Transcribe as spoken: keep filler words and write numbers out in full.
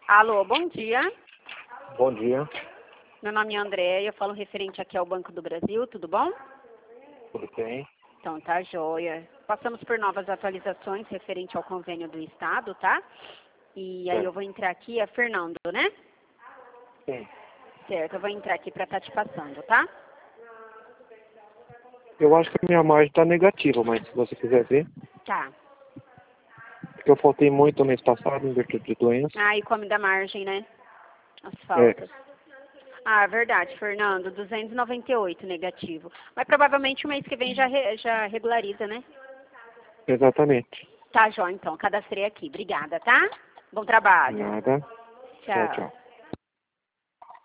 Alô, bom dia. Bom dia, Meu nome é André, eu falo referente aqui ao Banco do Brasil, tudo bom? tudo bem? Então tá joia. Passamos por novas atualizações referente ao convênio do Estado, tá? E aí Certo. eu vou entrar aqui, é Fernando, né? Sim. Certo, eu vou entrar aqui para estar te passando, tá? Eu acho que a minha margem está negativa, mas se você quiser ver, Tá. porque eu faltei muito no mês passado em virtude de doença. Ah, e come da margem, né? As É, faltas. Ah, verdade, Fernando, duzentos e noventa e oito negativo. Mas provavelmente o mês que vem já, re- já regulariza, né? exatamente. Tá, Jó, então, cadastrei aqui. Obrigada, tá? Bom trabalho. Nada. Tchau, Tchau. tchau.